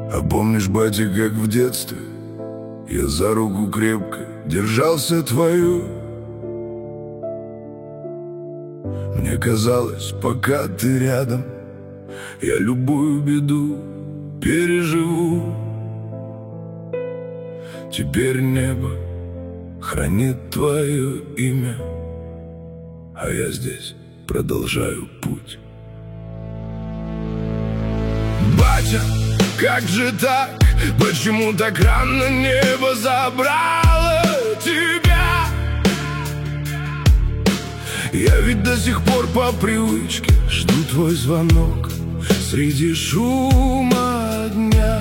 А помнишь, батя, как в детстве я за руку крепко держался твою? Мне казалось, пока ты рядом, я любую беду переживу. Теперь небо хранит твое имя, а я здесь продолжаю путь. Батя, как же так? Почему так рано небо забрало тебя? Я ведь до сих пор по привычке жду твой звонок среди шума дня.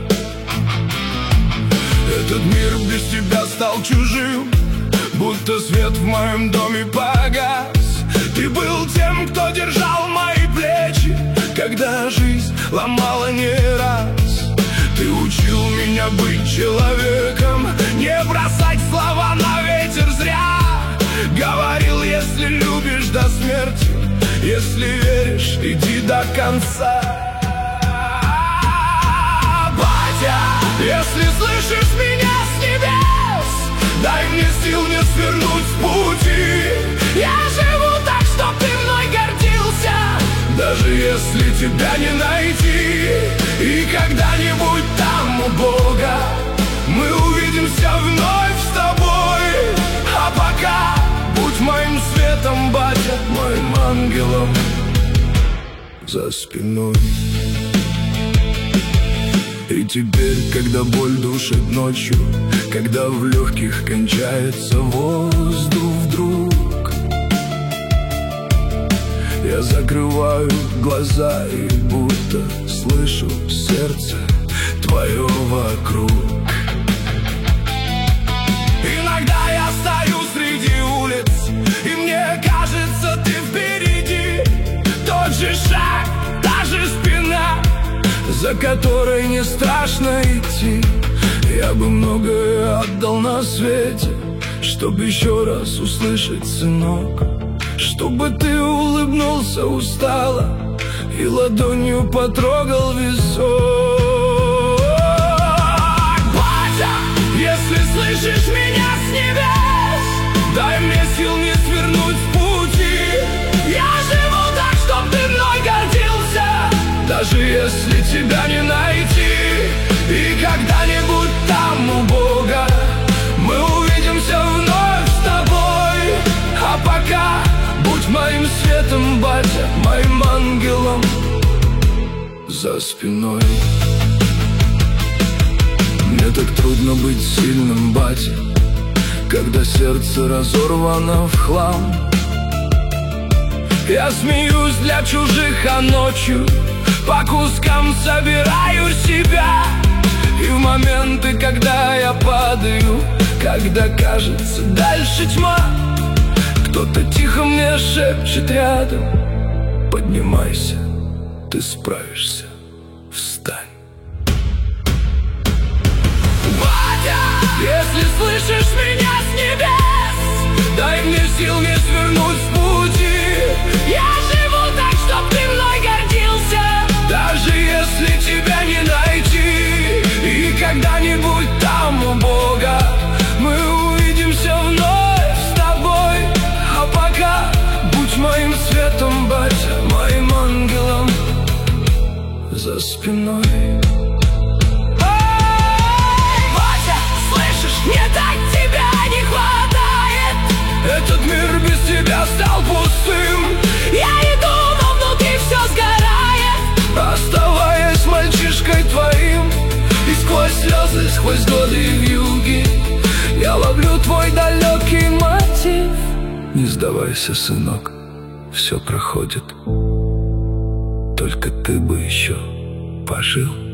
Этот мир без тебя стал чужим, будто свет в моем доме погас. Ты был тем, кто держал мои плечи, когда жизнь ломала не раз. Ты учил меня быть человеком, не бросать слова на ветер зря. Говорил, если любишь до смерти, если веришь, иди до конца. Батя, если слышишь меня с небес, дай мне сил не свернуть с пути. Я живу так, чтоб ты мной гордился, даже если тебя не найти. И когда-нибудь там у Бога мы увидимся вновь с тобой. А пока будь моим светом, батя, моим ангелом за спиной. И теперь, когда боль душит ночью, когда в легких кончается воздух вдруг, я закрываю глаза и будто слышу сердце твое вокруг. Иногда я стою среди улиц, и мне кажется, ты впереди. Тот же шаг, та же спина, за которой не страшно идти. Я бы многое отдал на свете, чтобы еще раз услышать, сынок, чтобы ты улыбнулся устало и ладонью потрогал висок. Батя, если слышишь меня с небес, дай мне сил не свернуть с пути. Я живу так, чтоб ты мной гордился, даже если тебя не найти. И когда-нибудь там у Бога мы увидимся вновь с тобой. А пока будь моим светом, батя, моим ангелом за спиной. Мне так трудно быть сильным, батя, когда сердце разорвано в хлам. Я смеюсь для чужих, а ночью по кускам собираю себя. И в моменты, когда я падаю, когда кажется дальше тьма, кто-то тихо мне шепчет рядом: поднимайся, ты справишься, встань. Батя, если слышишь меня с небес, дай мне сил не свернуть с пути. Я живу так, чтоб ты мной гордился, даже если тебя не найти. И когда-нибудь там у Бога мы увидимся вновь с тобой. А пока будь моим светом, батя, моим ангелом за спиной. Батя, слышишь, мне так тебя не хватает. Этот мир без тебя стал пустым. Я иду, но внутри все сгорает. Оставаясь мальчишкой твоим, и сквозь слезы, сквозь годы и вьюги я ловлю твой далекий мотив. Не сдавайся, сынок, все проходит, только ты бы еще пожил.